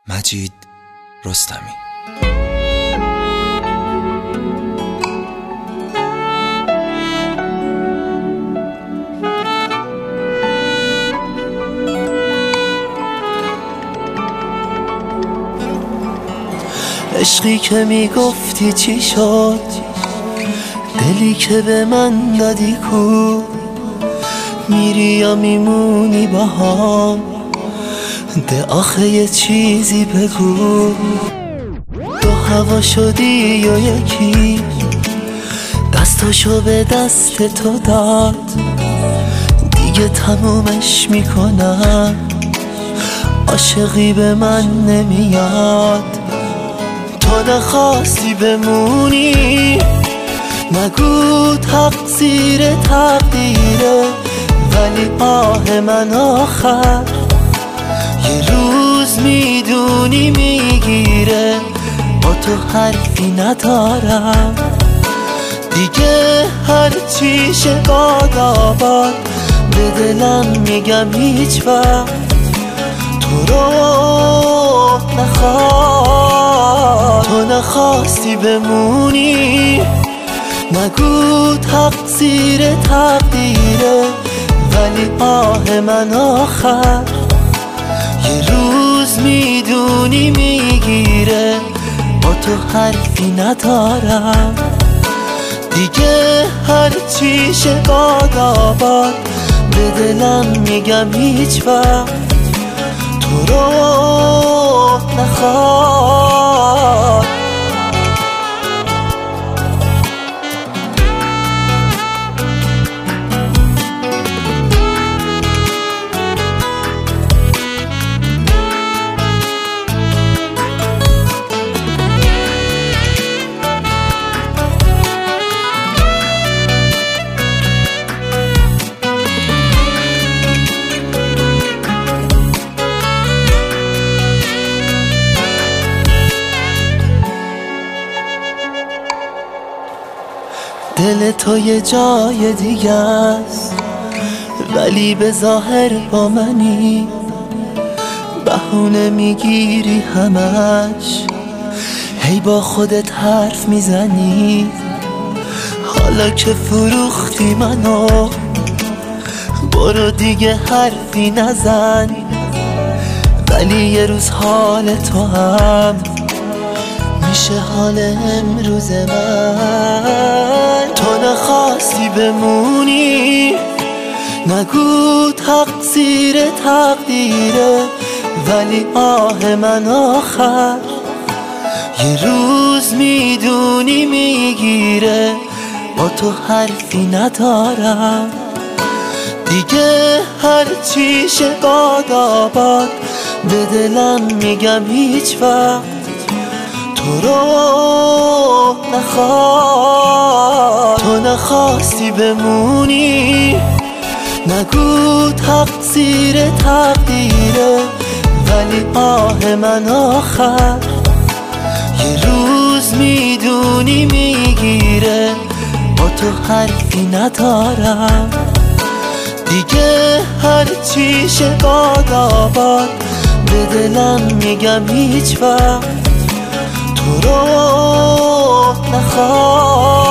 مجید رستمی. عشقی که میگفتی چی شد، دلی که به من دادی کو، میری یا میمونی با هم، ده آخه یه چیزی بگو. دو هوا شدی یا یکی، دستاشو به دست تو داد، دیگه تمومش میکنم، عاشقی به من نمیاد. تو نخواستی بمونی، نگو تقصیر تقدیره، ولی آه من آخر یه روز میدونی میگیره. با تو حرفی ندارم دیگه، هرچی شه باد آباد، به دلم میگم هیچ وقت تو رو نخواد. تو نخواستی بمونی، نگو تقصیر تقدیره، ولی آه من آخر یه روز میدونی میگیره. با تو حرفی ندارم دیگه، هرچی شه باد آباد، به دلم میگم هیچ وقت تو رو نخواد. دل تو یه جای دیگه است، ولی به ظاهر با منی، بهونه میگیری همش، هی با خودت حرف میزنی. حالا که فروختی منو، برو دیگه حرفی نزن، ولی یه روز حال تو هم میشه حال امروز من. تو نخواستی بمونی، نگو تقصیر تقدیره، ولی آه من آخر یه روز میدونی میگیره. با تو حرفی ندارم دیگه، هرچی شه باد آباد، به دلم میگم هیچ وقت تو رو نخواد. تو نخواستی بمونی، نگو تقصیر تقدیره، ولی آه من آخر یه روز میدونی میگیره. با تو حرفی ندارم دیگه، هرچی شه باد آباد، به دلم میگم هیچ وقت تو رو نخواد.